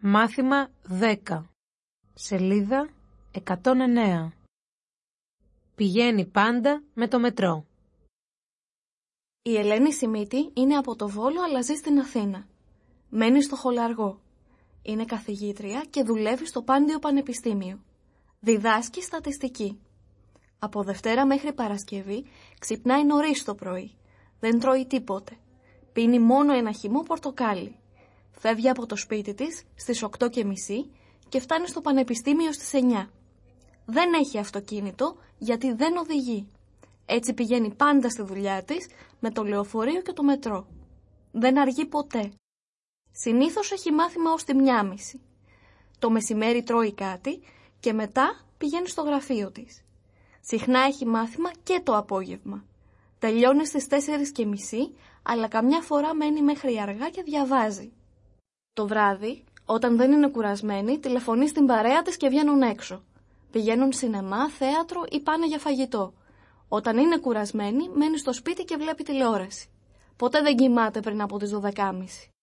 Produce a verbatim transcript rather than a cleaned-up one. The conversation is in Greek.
Μάθημα δέκα. Σελίδα εκατόν εννέα. Πηγαίνει πάντα με το μετρό. Η Ελένη Σιμίτη είναι από το Βόλο αλλά ζει στην Αθήνα. Μένει στο Χολαργό. Είναι καθηγήτρια και δουλεύει στο Πάντιο Πανεπιστήμιο. Διδάσκει στατιστική. Από Δευτέρα μέχρι Παρασκευή ξυπνάει νωρίς το πρωί. Δεν τρώει τίποτε. Πίνει μόνο ένα χυμό πορτοκάλι. Φεύγει από το σπίτι της στις οκτώ και μισή και φτάνει στο πανεπιστήμιο στις εννιά. Δεν έχει αυτοκίνητο γιατί δεν οδηγεί. Έτσι πηγαίνει πάντα στη δουλειά της με το λεωφορείο και το μετρό. Δεν αργεί ποτέ. Συνήθως έχει μάθημα ως τη μία μισή. Το μεσημέρι τρώει κάτι και μετά πηγαίνει στο γραφείο της. Συχνά έχει μάθημα και το απόγευμα. Τελειώνει στις τέσσερις και μισή, αλλά καμιά φορά μένει μέχρι αργά και διαβάζει. Το βράδυ, όταν δεν είναι κουρασμένη, τηλεφωνεί στην παρέα της και βγαίνουν έξω. Πηγαίνουν σινεμά, θέατρο ή πάνε για φαγητό. Όταν είναι κουρασμένη, μένει στο σπίτι και βλέπει τηλεόραση. Ποτέ δεν κοιμάται πριν από τις δώδεκα και μισή.